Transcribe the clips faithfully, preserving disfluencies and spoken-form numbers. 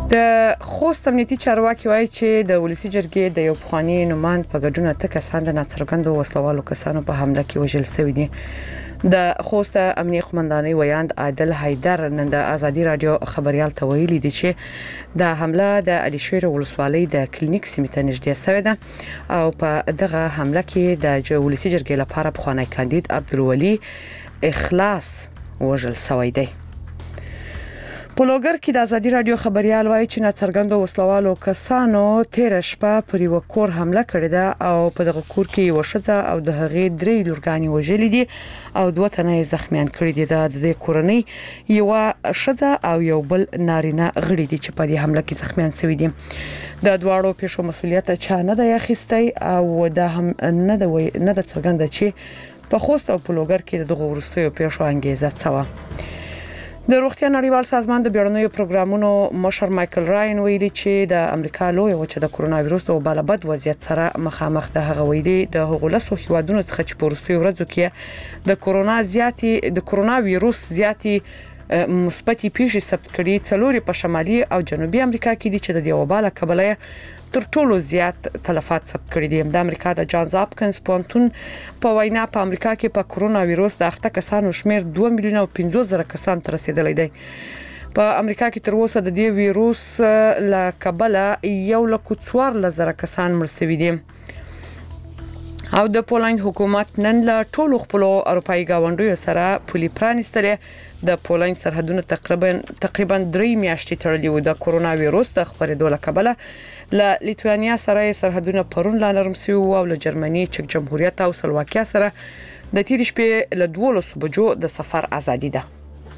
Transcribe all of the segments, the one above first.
د خوست امنیتي چارواکي وایي چې د ولسی جرګې د یو پخوانی نوماند په ګډون اته کسان د ناڅرګندو وسلوالو کسانو په حمله کې وژل شوي دي. د خوست امنیتي قومندانۍ ویاند عادل حیدر نن د ازادي رادیو خبريال ته ویلي دي چې د حمله د علي شیر ولسوالۍ د کلینیک سیمې ته نږدې شوې ده او په دغه حمله کې د ولسی جرګې لپاره پخوانی کاندید عبدالولي اخلاص وژل شوی دی. په لوګر کې د ازادي رادیو خبريال وایي چې ناڅرګندو وسلوالو کسانو تیر شپه پر یو کور حمله کړې ده او په دغه کور کې یو ښځه او د هغې درې لورګانې وژلې دي او دوه تنه زخمیان کړي دي. د دې کورنۍ یو ښځه او یو بل نارینه غړي دي چې په دې حمله کې زخمیان شوي دي. د دواړو پیښو مسؤلیت چا نه دی اخیستی او دا هم نه دی نه د څرګنده چې په خوست او په لوګر کې دغه ورستیو پیښو انګیزه څه و. د روغتیا نړیوال سازمان د بیړنیو پروګرامونو مشر مایکل راین ویلي چې د امریکا لوی وچه د کرونا وایروس او بلبد وضعیت سره مخامخ ده. هغه ویلي د هغو لسو هیوادونو څخه چې په وروستیو ورځو کې د کرونا زیاتی د کرونا وایروس زیاتی مثبتې پیښې ثبت کړي څلوري په شمالي او جنوبي امریکا کې دي چې د دې وبا له کبله تر ټولو زیات تلفات ثبت کړي دي. د امریکا د جانز هاپکنز پونتون په وینا په امریکا کې په کرونا وایروس د اخته کسانو شمیر دوه میلیونه او پنځوس زره کسان تر رسیدلی دی. په امریکا کې تر اوسه د دې وایروس له کبله یو لک څوارلس زره کسان مړ شوي دي. او د پولند حکومت نن له ټولو خپل اروپאי گاونډیو سره پولي پرانستلې. د پولند سرحدونه تقریبا تقریبا درې میاشتې تړلي وو. د کرونا وایروس د خبرېدو له کبله له لیتوانیا سره سرحدونه پرون لا نرم شوي او له جرمني چک جمهوریت او سلواکیا سره د تیر شپې له دولسو بجو د سفر ازادي ده.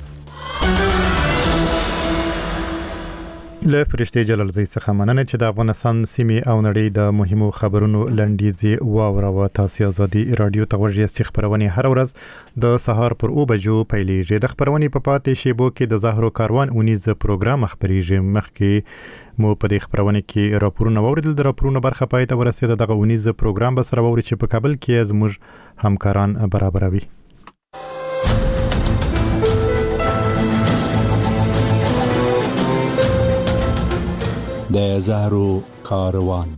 له فرشتي جلال زئی څخه مننه چې د افغانستان سیمې او نړۍ د مهمو خبرونو لنډیزي واوروه. تاسو ازادي رادیو ته ورژې چې خبرونه هر ورځ د سهار پر او بجو پیلېږي. د خبرونه په پاتې شیبو کې د زهرو کاروان اونیز پروګرام خبريږي. مخکې مو په دې خبرونه کې راپورونه اوریدل. د راپورونو برخه پای ته ورسېده. دغه اونیز پروګرام به سره ووري چې په کابل کې زموږ همکاران برابروي. د زهرو کاروان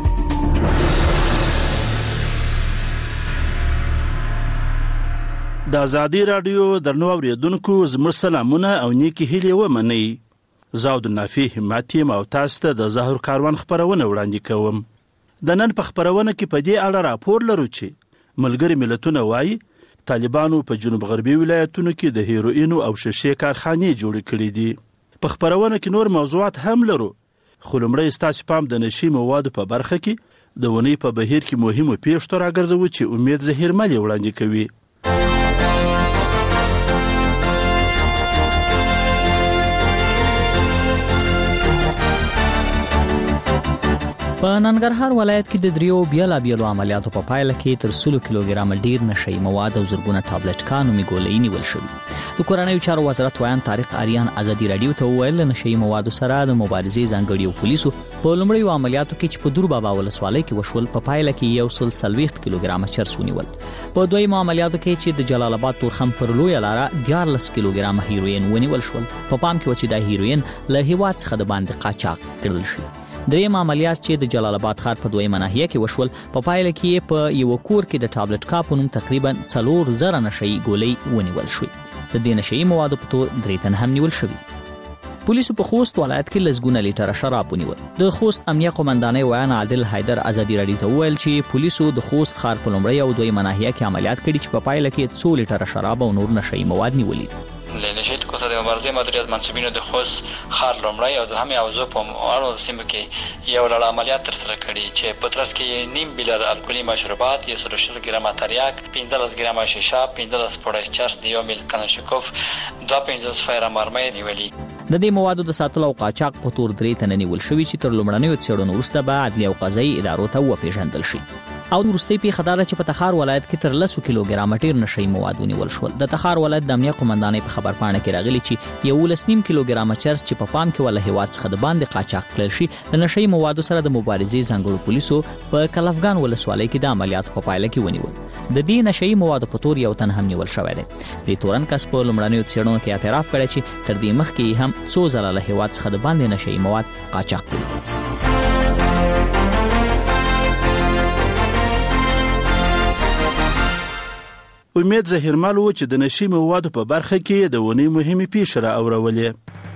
د ازادي رادیو درنو اوریدونکو زموږ سلامونه او نیکی هیلې ومنئ. زاود نافي همت یم او تاسو ته د زهرو کاروان خبرونه وړاندې کوم. د نن په خبرونه کې په دې اړه راپور لرو چې ملګري ملتونه وایي طالبانو په جنوب غربي ولایتونو کې د هیروینو او شیشې کارخانې جوړې کړې دي. په خبرونه کې نور موضوعات هم لرو. خو لومړی ستاسو پام د نشي موادو په برخه کې د ونې په بهیر کې مهمو پیښو ته راګرځوو چې امید زهرملې وړاندې کوي. په ننګرهار ولایت کې د دریو بیلا بیلو عملیاتو په پایله کې تر سلو کیلوګرام ډیر نشي مواد او زرګونه ټابلټ کانو میګولې نیول شوی. د کورنیو چارو وزارت ویان طارق آریان ازادي رادیو ته وویل نشي مواد سره د مبارزې ځانګړي پولیسو په لومړیو عملیاتو کې چې په دور بابا ولسوالۍ کې وشول په پایله کې یو سل سلويخت کیلوګرام چرس ونیول. په دویمو عملیاتو کې چې د جلال آباد تورخم پر لوی لاره دیارلس کیلوګرام هیروین ونیول شول. په پام کې و چې د هیروین له هیواد څخه د باندې قاچاق کړل شي. دریم عملیات چې د جلال آباد ښار په دویمه ناحیه کې وشول په پایله کې په یو کور کې د ټابلټ کاپونو تقریبا څلور زره نشي ګولۍ ونیول شوې. د دې نشي موادو په تور درې تن هم نیول شوي. پولیسو په خوست ولایت کې لسګونه لیټره شراب ونیول. د خوست امنیه قومندانۍ ویان عادل حیدر ازادي رادیو ته وویل چې پولیسو د خوست ښار په لومړی او دویمه ناحیه کې عملیات کړي چې په پایله کې څو لیټره شراب او نور نشي مواد نیولي. لنشي کوڅه د مبارزې مدیریت منسوبینو د خوست ښار لومړی او دوهمې اوزو په اړو سیمو کې یو لړ عملیات ترسره کړي چې په ترڅ کې نیم بیلر الکولي مشروبات، یو سل شل ګرامه تریاک، پنځلس ګرامه شیشه، پنځلس پوړه چرس، یو میل کلاشینکوف، دوه پنځوس فایر مرمۍ نیولي. د دې موادو د ساتلو او قاچاق په تور درې تنه نیول شوي چې تر لومړنیو څېړنو وروسته به عدلي او قضایي ادارو ته وپېژندل شي. او وروستي پیښه دا ده چې په تخار ولایت کې تر لسو کیلوګرامه ډیر نشئی مواد ونیول شول. د تخار ولایت د امنیه قومندانۍ په خبرپاڼه کې راغلي چې یولس نیم کیلوګرامه چرس چې په پام کې ول هیواد څخه د باندې قاچاق کړل شي د نشئی موادو سره د مبارزې ځانګړو پولیسو په کلفګان ولسوالۍ کې د عملیاتو په پایله کې ونیول. د دې نشئی موادو په تور یو تن هم نیول شوی دی. د تورن کس په لومړنیو څېړنو کې اعتراف کړی چې تر دې مخکې هم څو ځله له هیواد څخه د باندې نشئی مواد قاچاق کړي. امید زهیرمل و چې د نشئی موادو په برخه کې د ونې مهمې پیښې را اورولې.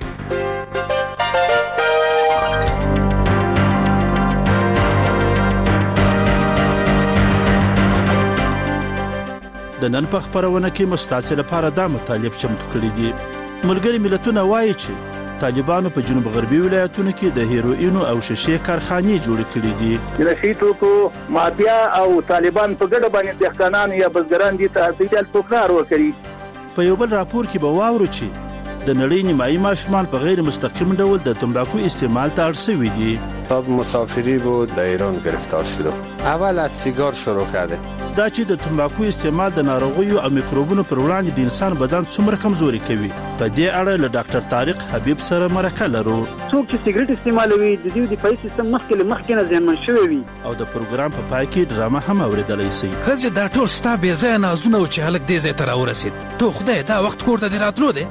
د نن په خبرونه کې مستاسې لپاره دا مطالب چمتو کړي دي. ملګري ملتونه وایي چې طالبانو په جنوب غربي ولایتونو کې د هیروینو او شیشې کارخانې جوړې کړې دي. د نشئی توکو مافیا او طالبان په ګډه باندې دهقانان یا بزګران دي ته د توکار وکړي. په یو بل راپور کې به واورو چې د نړۍ نیمایي ماشومان په غیر مستقیم ډول د تنباکو استعمال ته اړ شوي دي. تاب مسافری بود در ایران گرفتار شده. اول از سیگار شروع کرده. دا چې د تنباکو استعمال د ناروغیو او میکروبونو پر وړاندې د انسان بدن څومره کمزوري کوي. په دې اړه له ډاکټر طارق حبیب سره مرکه لرو. څوک چې سیګریټ استعمالوي د دې دفاعي سیستم مخکې له مخکې نه زیانمن شوی وي. او د پروګرام په پای کې ډرامه هم اوریدلای شي. ښځې دا ټول ستا بې ځایه نازونه و چې هلک دې ځای ته راورسېد. تو خدای دا وخت کور ته دې راتلو دی.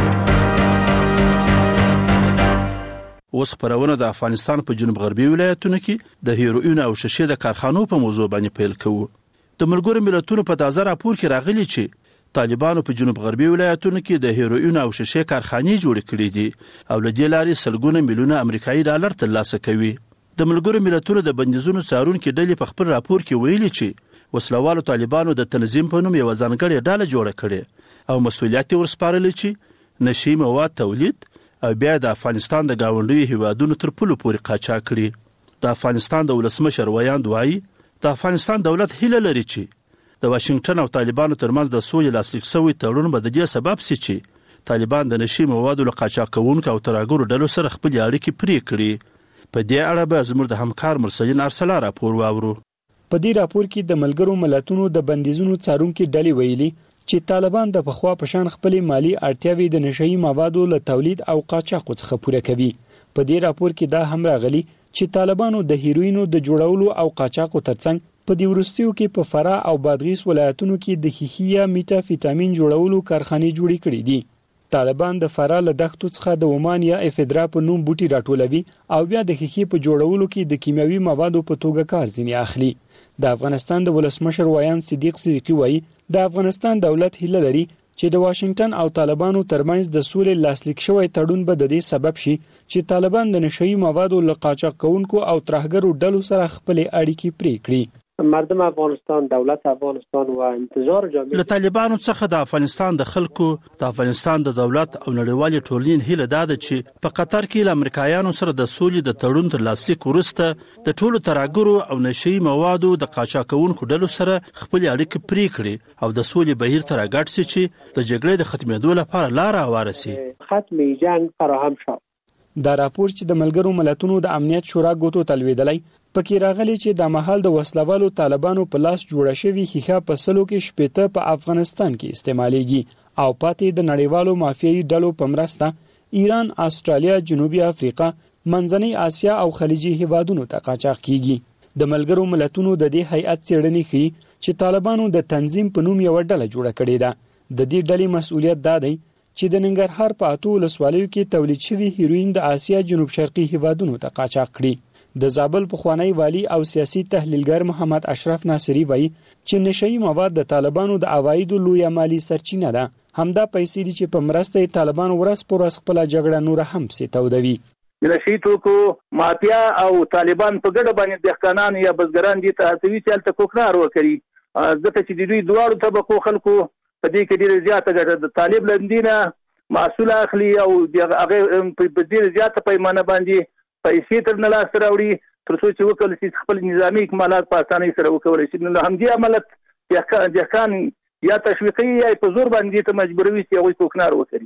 اوس خبرونه د افغانستان په جنوب غربي ولایتونو کې د هیروین او شیشې د کارخانو په موضوع باندې پیل کوو. د ملګرو ملتونو په تازه راپور کې راغلي چې طالبانو په جنوب غربي ولایتونو کې د هیروین او شیشې کارخانې جوړې کړې دي او له دې لارې سلګونه میلیونه امریکایي ډالر ترلاسه کوي. د ملګرو ملتونو د بندیزونو څارونکي ډلې په خپل راپور کې ویلي چې وسلوالو طالبانو د تنظیم په نوم یو ځانګړې ډله جوړه کړې او مسؤلیت یې ورسپارلی چې نشئی مواد تولید او بیا د افغانستان د گاونډیو هیوادونو تر پلو پورې قاچاق کړي. د افغانستان د ولسمشر ویاند وایي د افغانستان دولت هیله لري چې د واشنگټن او طالبانو ترمنځ د سولې لاسلیک شوی تړون به د دې سبب شي چې طالبان د نشئی موادو له قاچاق کوونکو او ترهګرو ډلو سره خپلې اړیکې پرې کړي. په دې اړه به زموږ د همکار مرسلین ارسلا راپور واورو. په دې راپور کې د ملګرو ملتونو د بندیزونو څارونکي ډلې ویلي چې طالبان د پخوا پشان خپلې مالی اړتیاوې د نشئی موادو له تولید او قاچاق څخه پوره کوي. په دې راپور کې دا هم راغلي چې طالبانو د هیروینو د جوړولو او قاچاقو ترڅنګ په دې وروستیو کې په فراه او بادغیس ولایتونو کې د خیخي یا میتافیتامین جوړولو کارخانې جوړې کړې دي. طالبان د فراه له دښتو څخه د ومان یا افیدرا په نوم بوټي راټولوي او بیا د خیخي په جوړولو کې د کیمیاوي موادو په توګه کار ځینې اخلي. د افغانستان د ولسمشر ویاند صدیق صدیقی وایي د افغانستان دولت هیله لري چې د واشنگټن او طالبانو ترمنځ د سولې لاسلیک شوی تړون به د دې سبب شي چې طالبان د نشئی موادو له قاچاق کوونکو او ترهګرو ډلو سره خپلې اړیکې پرې کړي. مردم افغانستان، دولت افغانستان و انتظار جامعه له طالبانو څخه د افغانستان د خلکو، د افغانستان د دولت او نړیوال ټولنې هیله ده چې په قطر کې له امریکایانو سره د سولې د تړون تر لاسلیک وروسته د ټولو ترهګرو او نشئی موادو د قاچاق کوونکو ډلو سره خپل اړیکې پرې کړي او د سولې بهیر ته راګډ شي چې د جګړې د ختمېدو لپاره لار هواره شي. ختم جنگ فراهم شو. دا راپور چې د ملګرو ملتونو د امنیت شورا ګوتو تلویدلی پکې راغلی چې د محل د وسلوالو طالبانو په لاس جوړه شوی خیخه په سلو کې شپېته په افغانستان کې استعمالیږي او پاتې د نړیوالو مافیایي ډلو په مرسته ایران، استرالیا، جنوبي افریقا، منځنۍ اسیا او خلیجي هیوادونو ته قاچاق کیږي. د ملګرو ملتونو د دې هیئت څېړنې ښيي چې طالبانو د تنظیم په نوم یو ډله جوړه کړې ده. د دې ډلې مسؤلیت دا دی چې د ننګرهار په اتو ولسوالیو کې تولید شوی هیروین د اسیا جنوب شرقي هیوادونو ته قاچاق کړي. د زابل پخوانی والی او سیاسي تحلیلګر محمد اشرف ناصری وایي چې نشئی مواد د طالبانو د عوایدو لویه مالی سرچینه ده. همدا پیسې دي چې په مرسته طالبان ورځ پر ورځ خپله جګړه نور هم سیتودوي. د نشئی توکو مافیا او طالبان په ګډه باندې دهقانان یا بزګران دي ته هڅوي چې هلته کوکنار وکړي، ځکه چې د دوی دواړو طبقو خلکو په دې کې ډېره زیاته ګټه د طالب له دینه محصول اخلي او هغه په ډېره زیاته پیمانه باندې پیسې تر نه لاسته راوړي تر څو چې وکړي چې خپل نظامي اکمالات په اسانۍ سره وکړي شي. نو همدې عملت دهقان یا تشویقي یا په زور باندې ته مجبوروي چې هغوی کوکنار وکړي.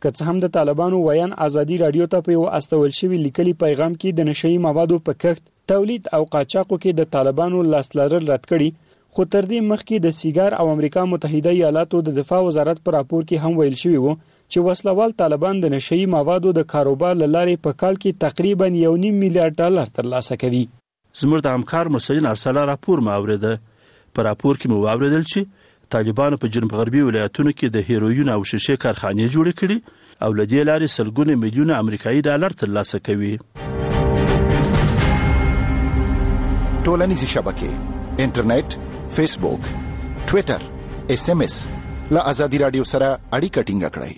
که څه هم د طالبانو ویان ازادي رادیو ته په یو استول شوی لیکلي پیغام کې د نشئی موادو په کښت، تولید او قاچاقو کې د طالبانو لاس لرل رد کړي، خو تر دې مخکې د سیګار او امریکا متحده ایالاتو د دفاع وزارت پر راپور کې هم ویل شوی وو چې وسلوال طالبان د نشئی موادو د کاروبار لارې په کال کې تقریبا یو نیم میلیارډ ډالر ترلاسه کوي. زموږ د همکار مرسلین ارسلا راپور ما اوریده. په راپور کې مو واوریدل چې طالبانو په جنوب غربي ولایتونو کې د هیروین او شیشې کارخانې جوړې کړي او له دې لارې سلګونه میلیونه امریکایي ډالر ترلاسه کوي. ټولنیزې شبکې، انټرنیټ، فیسبوک، ټویټر، ایس ایم ایس له ازادي رادیو سره اړیکه ټینګه کړئ.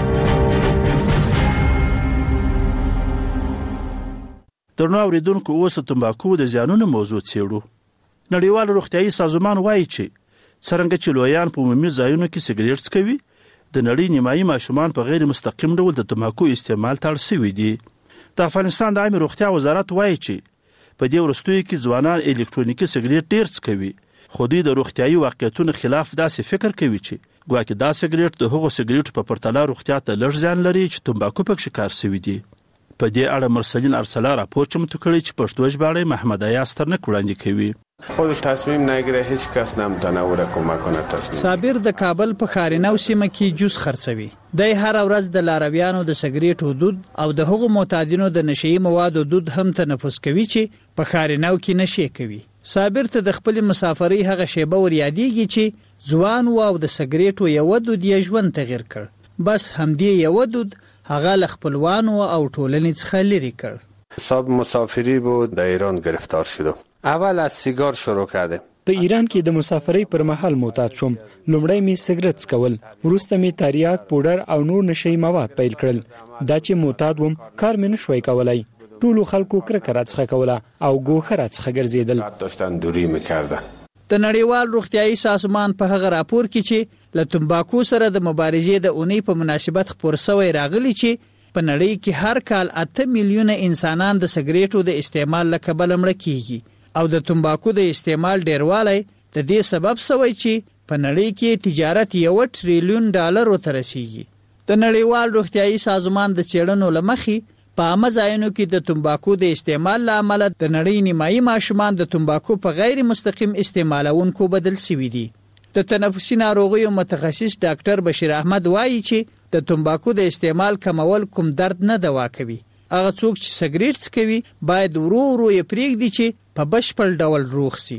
درنو اوریدونکو، اوس د تمباکو د زیانونو موضوع څیړو. نړیوال روغتیايي سازمان وایي چې څرنګه چې لویان په عمومي ځایونو کې سګریټ څکوي، د نړۍ نیمایي ماشومان په غیر مستقیم ډول د تمباکو استعمال ته اړ شوي دي. د افغانستان د عامه روغتیا وزارت وایي چې په دې وروستیو کې ځوانان الکترونیکي سګریټ ډېر څکوي، خو دوی د روغتیايي واقعیتونو خلاف داسې فکر کوي چې ګواکې دا سګریټ د هغو سګریټو په پرتله روغتیا ته لږ زیان لري چې تمباکو پکې کار شوي دي. په دې اړه مرسلین ارسلا راپور چمتو کړی چې پښتو ژباړه محمد ایاز ترنک وړاندې کوي. خودش تصمیم نگیره، هیچ کس نمیتونه او را کمک کنه تصمیم. صابر د کابل په خارینو سیمه کې جوس خرڅوي. د هر ورځ د لارویانو د سګریټو دود او د هغو معتادینو د نشئی موادو دود هم تنفس کوي چې په خارینو کې نشي کوي. صابر ته د خپل مسافرۍ هغه شیبه ور یادېږي چې ځوان و او د سګریټو یو دود یې ژوند تغیر کړ. بس همدې یو دود هغه ل خپلوانو او ټولنې څخه لري کړ. صاحب مسافری بود، در ایران گرفتار شدم. اول از سیگار شروع کردم. په ایران کې د مسافرۍ پر مهال معتاد شوم. لومړی می سګرټ څکول، وروسته می تریاک، پودر او نور نشئی مواد پیل کړل. دا چې معتاد وم، کار مې نشوي کولای. ټولو خلکو کرکه راڅخه کوله او ګوښه راڅخه ګرځېدل. داشتن دوری میکردن. د نړیوال روغتیايي سازمان په هغه راپور کې چې له تمباکو سره د مبارزې د اونۍ په مناسبت خپور شوی راغلی چې په نړۍ کې هر کال اته میلیونه انسانان د سګریټو د استعمال له کبله مړه کیږي او د تمباکو د استعمال ډیروالی د دې سبب شوی چې په نړۍ کې تجارت یو ټریلیون ډالر ته رسیږي. د نړیوال روغتیايي سازمان د څېړنو له مخې په عامه ځایونو کې د تمباکو د استعمال له امله د نړۍ نیمایي ماشومان د تمباکو په غیر مستقیم استعمالونکو بدل شوي دي. د تنفسي ناروغیو متخصص ډاکټر بشیر احمد وایي چې د تمباکو د استعمال کمول کوم درد نه دوا کوي. هغه څوک چې سګریټ څکوي باید ورو ورو یې پرېږدي چې په بشپړ ډول روغ شي.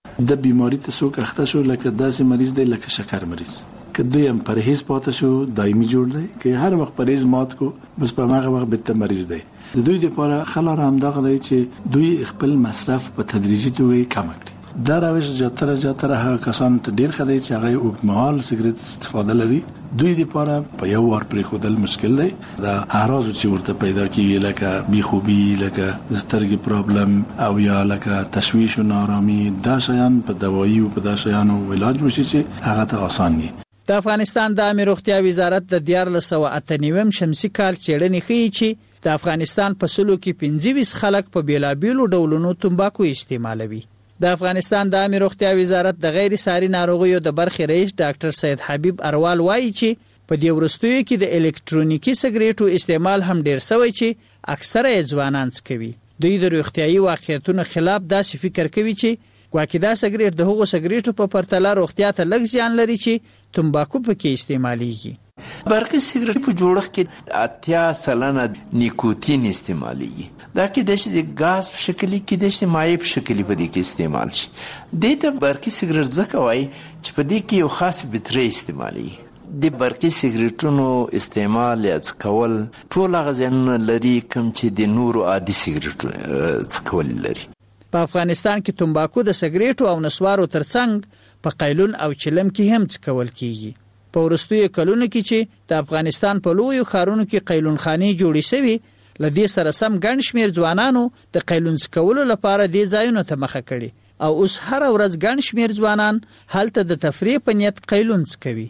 د بیماری ته څوک اخته شو لکه داسې مریض دی لکه شکر مریض، که دوی هم پرهیز پاتې شو دایمي جوړ دی، که هر وخت پرهیز مات کو بس په هغه وخت به مریض دی. د دوی لپاره خلار هم دغه دی چې دوی خپل مصرف په تدریجي توګه کم کړي. دا روش زیاتره زیاتره هغه کسان ته ډیر ښه دی چې هغه اوږدمهال سګریټ استفاده لري. دوی لپاره په یو وار پرېښودل مشکل دی. دا اعراض چې ورته پیدا کیږي لکه بیخوبي، لکه د سترګې پرابلم او یا لکه تشویش و نارامي، دا شیان په دوایي او په دا شیانو علاج وشي چې هغه ته آسان دي. د افغانستان د عامه روغتیا وزارت د دیارلس سوه اته نوي شمسي کال څېړنې ښیي چې د افغانستان په سلو کې پنځه ویشت خلک په بیلابیلو ډولونو تمباکو استعمالوي. د افغانستان د عامه روغتیا وزارت د غیر ساري ناروغیو د برخې رئیس ډاکټر سید حبیب اروال وایي چې په دې وروستیو کې د الکترونیکي سګریټو استعمال هم ډیر شوی چې اکثره یې ځوانان څکوي. دوی د روغتیايي واقعیتونو خلاف داسې فکر کوي چې ګواکې دا سګریټ د هغو سګریټو په پرتله روغتیا ته لږ زیان لري چې تمباکو پکې استعمالیږي. برقی سیګریټ په جوړښت کې اتیا سلنه نیکوتین استعمالیږي. دا کې د شي غاز په شکل کې د شي مایع په شکل په دې کې استعمال شي. د ته برقی سیګریټ ځکه وایي چې په دې کې یو خاص بټري استعمالیږي. د برقی سیګریټونو استعمال یا څکول ټول هغه زیانونه لري کوم چې د نورو عادي سیګریټونو څکول لري. په افغانستان کې تمباکو د سګریټو او نسوارو ترڅنګ په قیلون او چلم کې هم څکول کیږي. په وروستیو کلونو کې چې د افغانستان په لویو ښارونو کې قیلون خانې جوړې شوي، له دې سره سم ګڼ شمېر ځوانانو د قیلون څکولو لپاره دې ځایونو ته مخه کړي او اوس هره ورځ ګڼ شمېر ځوانان هلته د تفریح په نیت قیلون څکوي.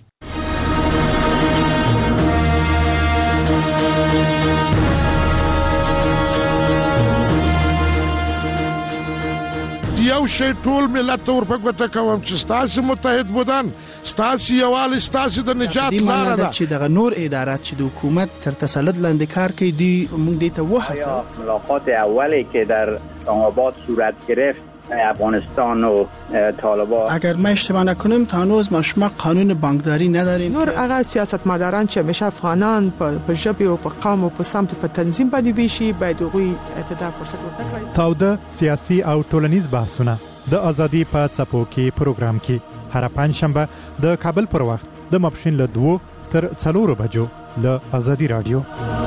یو شی ټول ملت ته ورپګوته کوم چې ستاسو متحد بودن ستاسو یوال ستاسو د نجات لاره ده چې دغه نور ادارات چې د حکومت تر تسلط لاندې کار کوي دی موږ دې ته وحسه ملاقات اولی که در آباد صورت گرفت افغانستان و طالبان اگر ما اشتباه نکنیم تا هنوز ما قانون بانکداری نداریم نور هغه سیاستمداران چې همیشه افغانان په ژبه او په قوم او په سمت په تنظیم باندې ویشي باید هغوی ته فرصت ورکړي. تاوده سیاسي او ټولنیز بحثونه د ازادي په څپو کې پروګرام کې هر پنځشنبه د کابل پر وخت د ماپښین له دوه تر څلورو بجو له ازادي رادیو.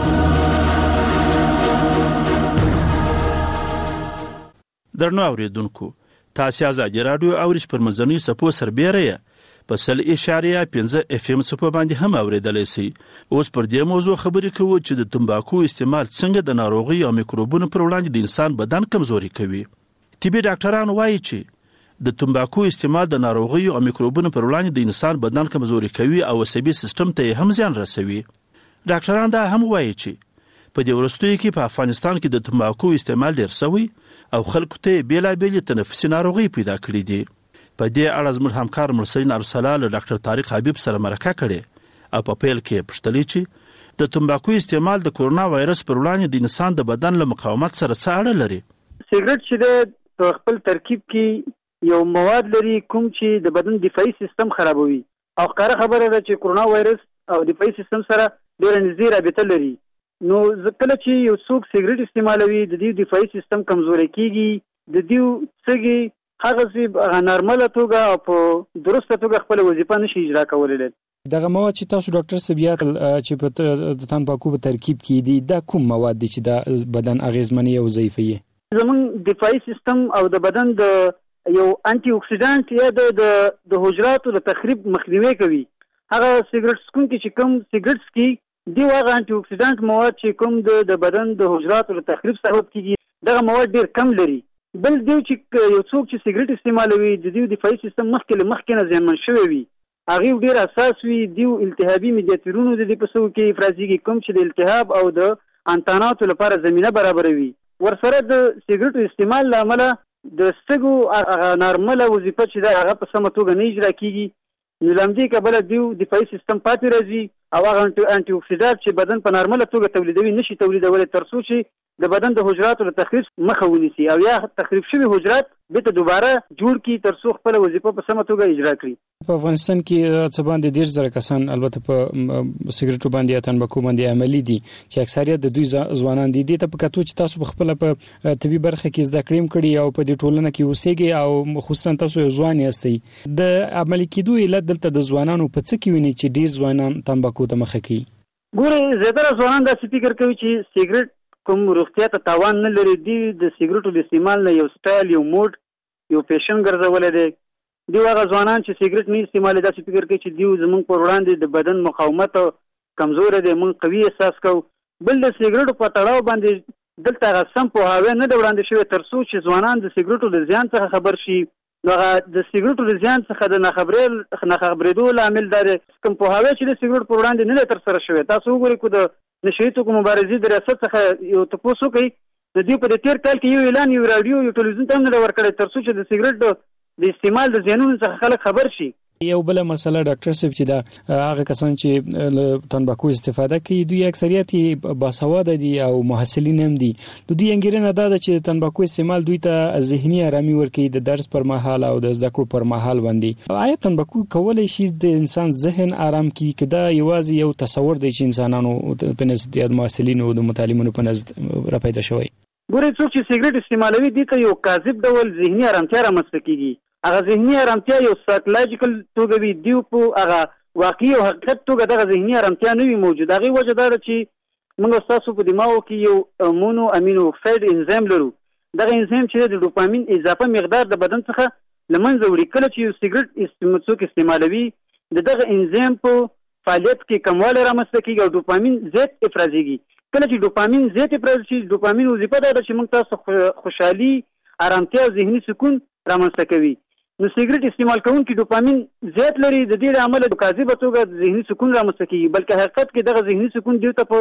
درنو اوریدونکو تاسو ازادي رادیو اورش پر مزنی سپو سربېره په سل اشاریه پنځه اف ام سپو باندې هم اوریدلای شي. اوس پر دې موضوع خبرې کوو چې د تمباکو استعمال څنګه د ناروغي او میکروبونو پر وړاندې د انسان بدن کمزوري کوي. طبي ډاکټران وایي چې د تمباکو استعمال د ناروغي او میکروبونو پر وړاندې د انسان بدن کمزوري کوي او عصبي سیستم ته هم زیان رسوي. ډاکټران دا هم وایي چې په دې وروستیو کې په افغانستان کې د تمباکو استعمال ډیر شوی او خلکو ته بیلابېلې تنفسي ناروغۍ پیدا کړې دي. په دې اړه زموږ همکار مرسلین ارسلا له ډاکټر طارق حبیب سره مرکه کړې او په پیل کې پوښتلې چې د تمباکو استعمال د کورونا وایرس پر وړاندې د انسان د بدن له مقاومت سره څه اړه لري. سیګریټ چې د خپل ترکیب کې یو مواد لري کوم چې د بدن دفاعي سیستم خرابوي او ښکاره خبره ده چې کورونا وایرس او دفاعي سیستم سره ډېره نږدې رابطه لري. نو کله چې یو څوک سیګریټ استعمالوي د دې دفاعي سیستم کمزوري کیږي د دې سګي هغه چې نارمل توګه او په درسته توګه خپل وظیفه نشي اجرا کولای. دغه مواد چې تاسو ډاکټر سبيات چې په د تمباکو په ترکیب کې دي دا کوم مواد دي چې د بدن اغیزمنې او ضعیفوي؟ زمون دفاعي سیستم او د بدن د یو انټي اکسیډانټ یا د د حجراتو د تخریب مخنیوي کوي. هغه سیګریټ څکونکي چې کوم سیګریټ سکي دی هغه انټي اکسیډانټ مواد چې کوم د د بدن د حجراتو د تخریب سبب کیږي دغه مواد ډیر کم لري. بل دی چې یو څوک چې سیګریټ استعمالوي د دې دفاعي سیستم مخکې له مخکې نه زیانمن شوی وي هغه ډیر اساس وي دی التهابي میډیاتورونو د دې په څو کې افرازيږي کوم چې د التهاب او د انتاناتو لپاره زمينه برابروي. ورسره د سیګریټ استعمال لامل د سګو نارمل وظیفه چې دا هغه په سمه توګه نه اجرا کیږي. نو لمدې کبل دیو دفاعي سیستم پاتې راځي او هغه انټي اکسیډانټ چې بدن په نارمله توګه تولیدوي نشي تولیدولای تر څو چې د بدن د حجراتو د تخریب مخه ونیسي او یا تخریب شوی حجرات به ته دوباره جوړ کی تر څو خپل وظیفه په سمه توګه اجرا کړي. په افغانستان کې څه باندې ډیر زره کسان البته په سیګریټو باندې یا تمباکو باندې عملی دي چې اکثریت د دوی ځوانان دي. د ته په کتو چې تاسو په خپل په طبي برخه کې زده کړم کړي او په دې ټولنه کې اوسېږي او خصوصا تاسو یو ځوان یاستئ د عملی کېدو علت دلته د ځوانانو په څه کې ونی چې ډیر ځوانان تمباکو ته مخه کوي؟ ګوره زیاتره ځوانان دا فکر کوي چې سیګریټ کوم روغتیا ته تاوان نه لري. دی د سیګریټو د استعمال نه یو سټایل یو موډ یو فیشن ګرځولې دی. دی هغه ځوانان چې سیګریټ نه استعمالي دا فکر کوي چې دی زموږ پر وړاندې د بدن مقاومت کمزور دی موږ قوي احساس کوو. بل د سیګریټو په تړاو باندې دلته هغه سم پوهاوی نه دی وړاندې شوی تر څو چې ځوانان د سیګریټو د زیان څخه خبر شي. هغه د سیګریټو د زیان څخه د ناخبرۍ ناخبرېدو لامل دی کوم پوهاوی چې د سیګریټ پر وړاندې نه تر سره شوی. تاسو وګورئ کو د نشئی توکو مبارزې د ریاست څخه یو تاسو کوي د دې په تیر کال کې یو اعلان یو رادیو یو ټلویزیون ته نه ورکړی تر څو چې د سیګریټ د استعمال د زیانونو څخه خلک خبر شي. یو بل مسله ډاکټر صاحب چې دا هغه کسان چې تمباکو استفاده کوي دوی اکثریت باسواده دي او محصلین هم دي. د دوی انګیرنه دا ده چې تمباکو استعمال دوی ته ذهني آرامي ورکوي د درس پر مهال او د زده کړو پر مهال باندې. آیا تمباکو کولای شي د انسان ذهن آرام کړي کدا یوازې یو تصور دی چې انسانانو په نسبت د محصلینو او د متعلمینو په نسبت را پیدا شوی؟ ګورې څوک چې سیګریټ استعمالوي دي ته یو کاذب ډول ذهني آرامتیا رامنځته کیږي. هغه ذهني آرامتیا یو سایکولوژیکل توګه وي دیو په هغه واقعي او حقیقت توګه دغه ذهني آرامتیا نه وي موجود. هغه وجه دا چې موږ تاسو په دماغو کې یو مونو امینو اکساید انزیم لرو. دغه انزیم چې د ډوپامین اضافه مقدار د بدن څخه لمنځه وړي. کله چې یو سیګریټ څوک استعمالوي د دغه انزیم په فعالیت کې کموالی رامنځته کیږي او ډوپامین زیات افرازیږي. کله چې ډوپامین زیات افراز شي ډوپامین وظیفه دا ده چې موږ تاسو خوشحالي آرامتیا او ذهني سکون رامنځته کوي. نو سیګریټ استعمال کوونکي ډوپامین زیات لري د دې عمل د کاذبه توګه ذهني سکون رامنځته کیږي بلکې حقیقت کې دغه ذهني سکون دیو ته په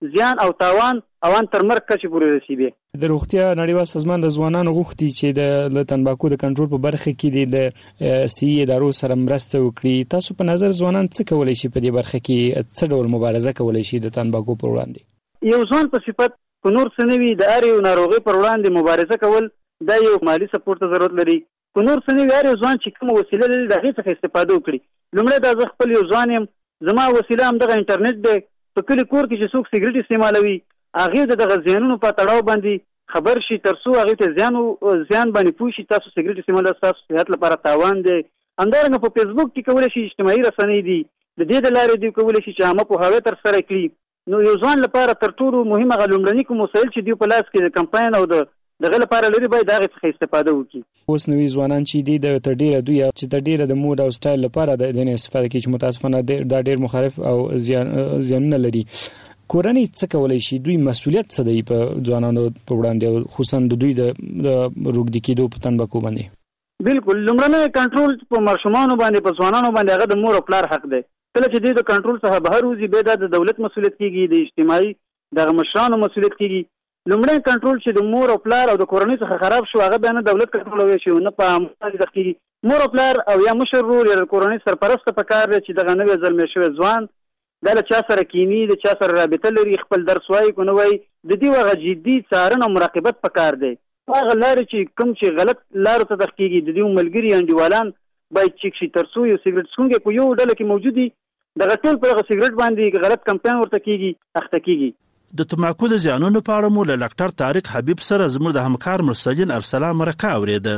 زیان او تاوان اوان تر مرګ کچې پورې رسیدي. د روغتیا نړیوال سازمان د ځوانانو غوښتي چې د تنباکو د کنټرول په برخه کې د سی ادارو سره مرسته وکړي. تاسو په نظر ځوانان څه کولای شي په دې برخه کې څه ډول مبارزه کولای شي د تنباکو پر وړاندې؟ یو ځوان په صفت په نور څه نوي د هر یو ناروغي پر وړاندې مبارزه کول دا یو مالی سپورټ ته ضرورت لري. په نور څه نوي هر یو ځوان چې کوم وسیله لري د هغې څخه استفاده وکړي. لومړی دا زه خپل یو ځوان یم، زما وسیله همدغه انټرنیټ دی. په کلي کور کې چې څوک سګرټ استعمالوي هغې د دغه زیانونو په تړاو باندې خبر شي تر څو هغې ته زیان زیان باندې پوه شي تاسو سګرټ استعمال ستاسو صحت لپاره تاوان دی. همدارنګه په فیسبوک کې کولی شي اجتماعي رسنۍ دي د دې د لارې دوی کولی شي چې عامه پوهاوی ترسره کړي. نو یو ځوان لپاره تر ټولو مهم هغه لومړني کوم وسایل چې دوی په لاس کې د کمپاین او د دغه لپاره لري باید هغه څخه استفاده وکړي. اوس نوې ځوانان چې دي د تر ډیره دوی چې تر ډیره د مود او سټایل لپاره د دې استفاده کوي چې متاسفانه دا ډیر مخالف او زیان زیانونه لري. کورنۍ څه کولای شي؟ دوی مسؤلیت څه دی په ځوانانو په وړاندې او خصوصا د دوی د روږدي کېدو په تنباکو باندې؟ بالکل لومړنی کنټرول په ماشومانو باندې په ځوانانو باندې هغه د مور او پلار حق دی. کله چې دوی د کنټرول څخه بهر وځي بیا د دولت مسؤلیت کیږي، د اجتماعي دغه مشرانو مسؤلیت کیږي. لومړی کنټرول چې د مور او پلار او د کورنۍ څخه خراب شو هغه بیا نه دولت کنټرولوي شي نه په عامه کېږي. مور او پلار او یا مشر رول یا د کورنۍ سرپرسته پکار دی چې دغه نوې زلمی شوی ځوان دا له چا سره کینی د چا سره رابطه لري خپل درس وایي که نه وایي د دې هغه جدي څارنه او مراقبت پکار دی. هغه لارې چې کوم چې غلط لارو ته دخ کېږي د دې ملګري انډیوالان باید چیک شي تر څو یو سګرټ څښونکی په یو ډله کې موجود وي دغه ټول په دغه سګرټ باندې غلط کمپاین ورته کېږي اخته کېږي. د تمباکو د زیانونو په اړه مو له ډاکټر طارق حبیب سره زموږ د همکار مرسلین ارسلا مرکه اورېده.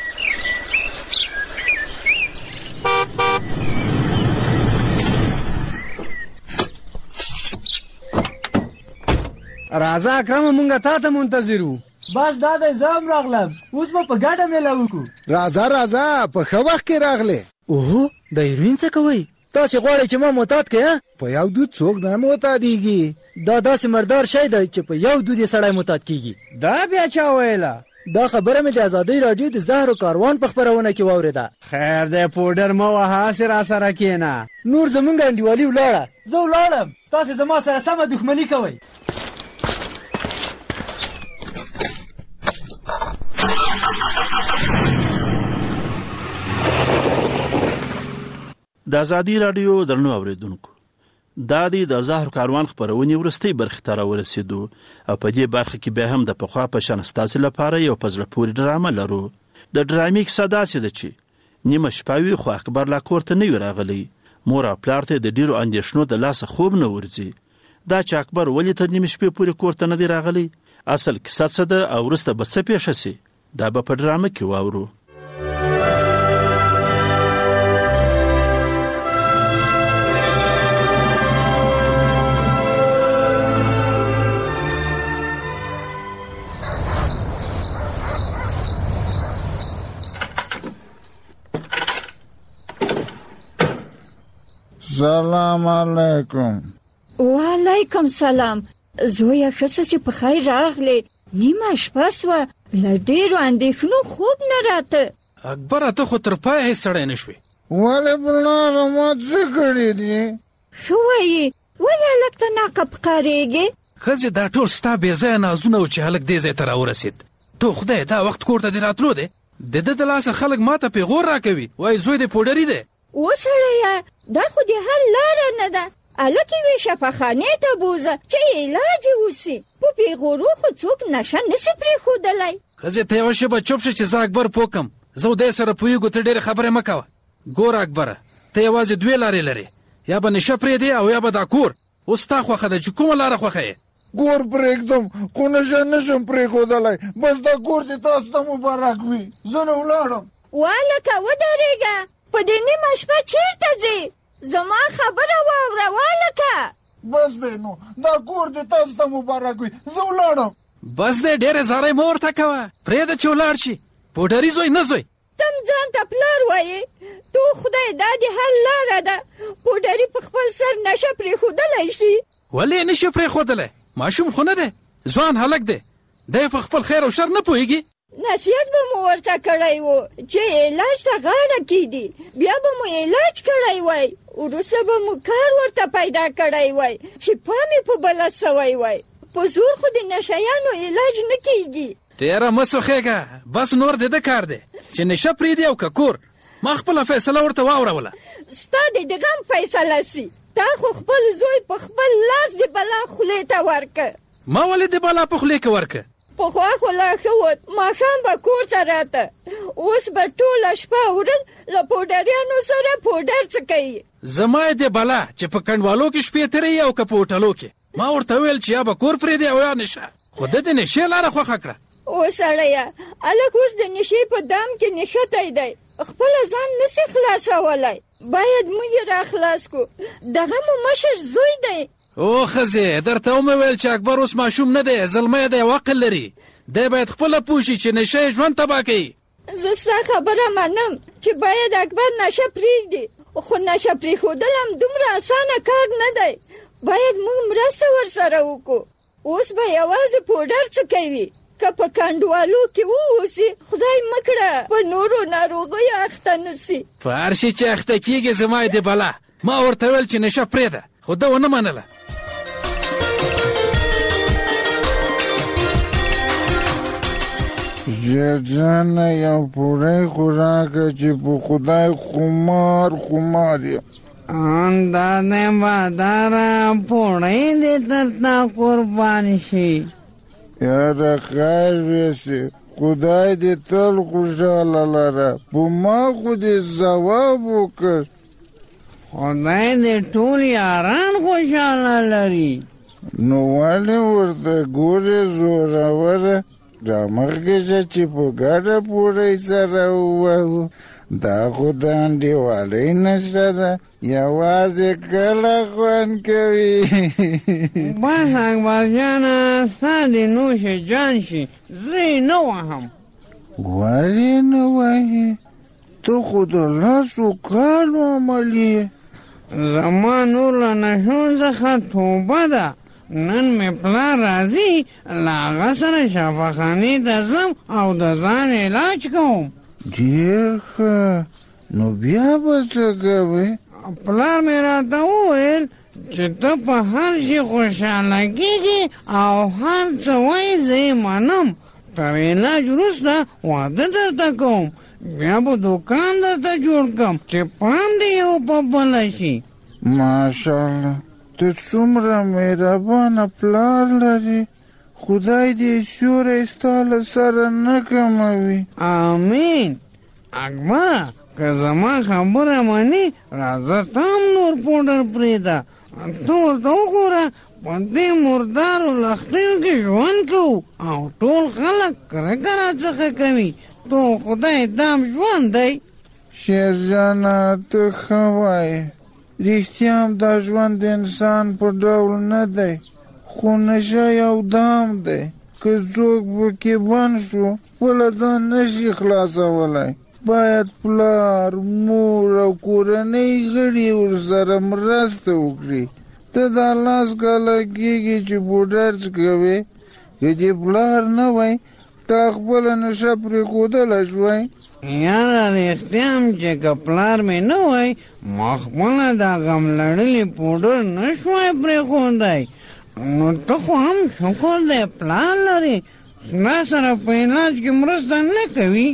راځه اکرم مونږه تا ته منتظر وو. بس دا د زم راغلم اوس به په ګډه میله وکړو. راځه راځه په ښه وخت کې راغلې. اوهو د هیروین څه کوئ؟ تاسې غواړئ چې ما معتاد کړې؟ په یو دود څوک نه معتادېږي. دا داسې مردار شی دی چې په یو دود یې سړی معتاد کېږي. دا بیا چا ویله؟ دا خبره مې د ازادۍ راډیو د زهر و کاروان په خپرونه کې واورېده. خیر دی پوډر مه وهه هسې را سره کښېنه. نور زمونږ انډیوالي ولاړه. زه ولاړم تاسې زما سره سمه دښمني کوئ. د ازادي رادیو درنو اوریدونکو دا د زهر کاروان خبرونه ورستي برخه ته راورسېدو او په دې برخه کې به هم د پخوا په شان ستاسو لپاره یو پزړه پورې ډرامه لرو. د ډرامې کیسه داسې ده چې نیمه شپه وي خو اکبر لا کور ته نه وي راغلی. مور او پلار ته د ډیرو اندېښنو د لاسه خوب نه ورځي. دا چې اکبر ولې تر نیمه شپې پورې کور ته نه دی راغلی اصل کیسه څه ده او وروسته به څه پیښه شي دا به په ډرامه کې واورو. سلام علیکم. وعلیکم سلام. زویا ښه چې په خیر راغلې. نیمه شپه سوه له ډېرو اندېښنو خوب نه راته. اکبره ته خو تر پایه هېڅ سړی نه شوې. ولې پلاره ما څه کړي دي؟ ښه وایې ولې هلک ته ناقه ښکارېږې؟ ښځې دا ټول ستا بې ځایه نازونه و چې هلک دې ځای ته راورسېد. ته خدای دا وخت کور ته دې راتلو دی د ده د لاسه خلک ما ته پیغور راکوي وایي زوی دې پوډري دی. وسړیه دا خو د حل لاره نه ده. هلک یې شفاخانې ته بوځه چې علاج یې وسي. په پیغورو خو څوک نشه نسي پرېښودلی. ښځې ته یوه شېبه چوپ شه چې زه اکبر پوه کړم. زه ودی سره پوهېږو ته ډېرې خبرې مه کوه. ګوره اکبره ته یوازې دوې لارې لرې یا به نشه پرېږدې او یا به دا کور. اوس ستا خوښه ده چې کومه لاره خوښه یې؟ کور پرېږدم خو نشه نشم پرېښودلی. بس دا کور دې تاسو ته مبارک وي. زه نه ولاړم. والکه ودرېږه په دې نیمه شپه چېرته ځې؟ زما خبره واوره والکه. بس دی نو دا کور دې تاسو ته مبارک وي. زه ولاړم. بس دی ډېرې زارۍ مه ورته کوه. پرېږده چې ولاړ شي. پوډري زوی نه زوی تم ځان ته پلار وایې. تو خدای دا د حل لاره ده. پوډري په خپل سر نشه پرېښودلی شي. ولې یې نشي پرېښودلی؟ ماشوم خو نه دی ځوان هلک دی. دی په خپل خیر او شر نه پوهېږي. نصیحت به مو ورته کړی و چې علاج ته غاړه کیدي، بیا به مو علاج کړی وای، وروسته به مو کار ورته پیدا کړی وای چې پام یې په بله سوی وای. په زور خو د نشیانو علاج نه کیږي. ډېره مه سوخېږه، بس نور د ده کار دی چې نشه پرېږدي او که کور. ما خپله فیصله ورته واوروله. ستا د دغه هم فیصله سي. تا خو خپل زوی په خپل لاس د بلا خولې ته ورکه. ما ولې د بلا په خولې کې ورکه؟ پخوا خو لا ښه وت، ماښام به کور ته راته، اوس به ټوله شپه ورځ له پوډریانو سره پوډر څکوي. زما یې د بلا چې په کنډوالو کې شپې تېروي او که په هوټلو کې. ما ورته وویل چې یا به کور پرېږدي او یا نشه، خو ده د نشې لاره خوښه کړه. او سړیه، هلک اوس د نشې په دام کې نښتی دی، خپله ځان نسي خلاصولی. باید موږ یې را خلاص کړو. دغه مو مشر زوی دی. او ښځې، درته ومې ویل چې اکبر اوس ماشوم نه دی، زلمی دی او عقل لري. دی باید خپله پوه شي چې نشه یې ژوند تباه کوي. زه ستا خبره منم چې باید اکبر نشه پرېږدي، خو نشه پرېښودل هم دومره اسانه کار نه دی. باید موږ مرسته ورسره وکړو. اوس به یوازې پوډر څکوي، که په کنډوالو کې واوسي خدای مکړه په نورو ناروغیو اخته نسي. په هر شي چې اخته کېږي زما یې د بلا. ما ورته ویل چې نشه پرېږده، خو ده ونه منله. جانه یو پوړی خو راکړه چې په خدای خمار خمار یم. دا دی باداره، پوړی دې تر تا قربان شي. یاره خیر ویسې، خدای دې تل خوشحاله لره. په ما خو دې ځواب وکړ. خدای دې ټول یاران خوشحاله لري. نو ولې ورته ګورې زوروره؟ رامخکې شه چې په ګډه پوړی سره ووهو. دا خو د انډیوالۍ نشه ده، یوازې کله خوند کوي. بس اکبر جانه، ستا دې نوش جان شي، زه یې نه وهم. ولې نه وهې؟ ته خو د لسو کالو عمل یې. زما نور له نشو څخه توبه ده. نن مې پلار راځي، له هغه سره شفاخانې ته ځم او د ځان علاج کوم. ډېر ښه، نو بیا به څه کوې؟ پلار مې راته وویل چې ته په هر شي خوشحاله کېږي او هر څه وایي زه یې منم. تر علاج وروسته واده درته کوم، بیا به دوکان درته جوړ کړم چې پام دې یو په بله شي. ماشاءالله، ته څومره مهربانه پلار لري. خدای دې سیوری ستا له سره نه کموي. امین. اکبره، که زما خبره منې، راځه ته هم نور پوډر پرېږده. ته ورته وګوره، په دې مردارو لښتیو کې ژوند کوو او ټول خلک کرکه راڅخه کوي. تو خدای دام ژوند دی. شیرجانه، ته ښه وایې. رښتیا هم دا ژوند د انسان په ډول نه دی، خو نشه یو دام دی. که څوک پکې بند شو، خپله ځان نشي خلاصولی. باید پلار، مور او کورنۍ غړي ورسره مرسته وکړي. ته دا لاس کاله کېږي چې پوډر څکوې، که دې پلار نه وای، تا خپله نشه پرېښودلی شوی. یاره رښتیا هم چې که پلار مې نه وای، ما خپله دا غم لړلي پوډر نه شوی پرېښودی. نو ته خو هم شکر دی پلار لرې، ستا سره په علاج کې مرسته نه کوي.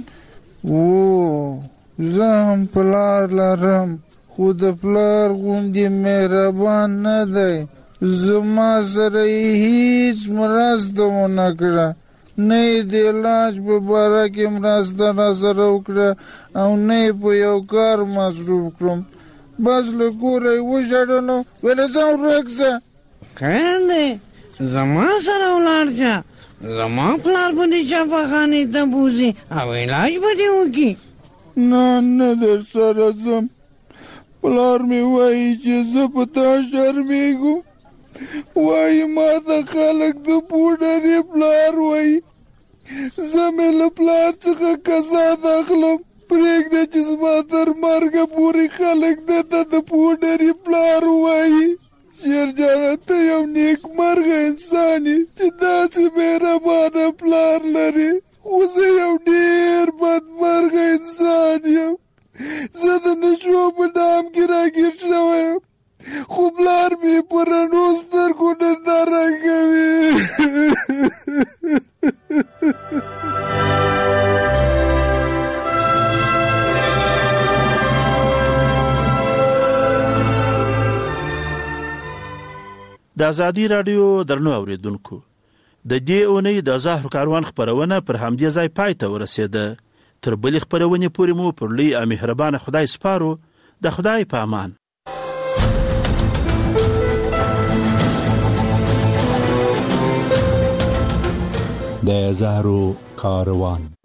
او زه هم پلار لرم، خو د پلار غوندې مهربان نه دی. زما سره یې هیڅ مرسته ونه کړه، نه یې د علاج په باره کې مرسته را سره وکړه او نه یې په یو کار مصروف کړم. بس له کوره یې وشړلو، ویلې ځه ورک ځه. خیر دی، زما سره ولاړ شه. زما پلار به دې شفاخانې ته بوځي او علاج به دې وکړي. نه نه، در سره ځم. پلار مې وایي چې زه په تا شرمېږم. وایي ما ته خلک د پوډرې پلار وایي. زه مې له پلار څخه کسات اخلم. پرېږده چې زما تر مرګه پورې خلک ده ته د پوډرې پلار وایي. شیرجانه، ته یو نیک مرغه انسان یې چې داسې مهربانه پلار لرې. خو زه یو ډېر بدمرغه انسان یم. زه د نشو په ډام کې راګیر شوی یم، خو پلار مې په رڼو سترګو ننداره کوي. د ازادي راډیو درنو اوریدونکو، د دې اونۍ د زهر کاروان خپرونه پر همدې ځای پای ته ورسېده. تر بلې خپرونې پورې مو پر لوی او مهربانه خدای سپارو. د خدای په امان. د زهرو کاروان.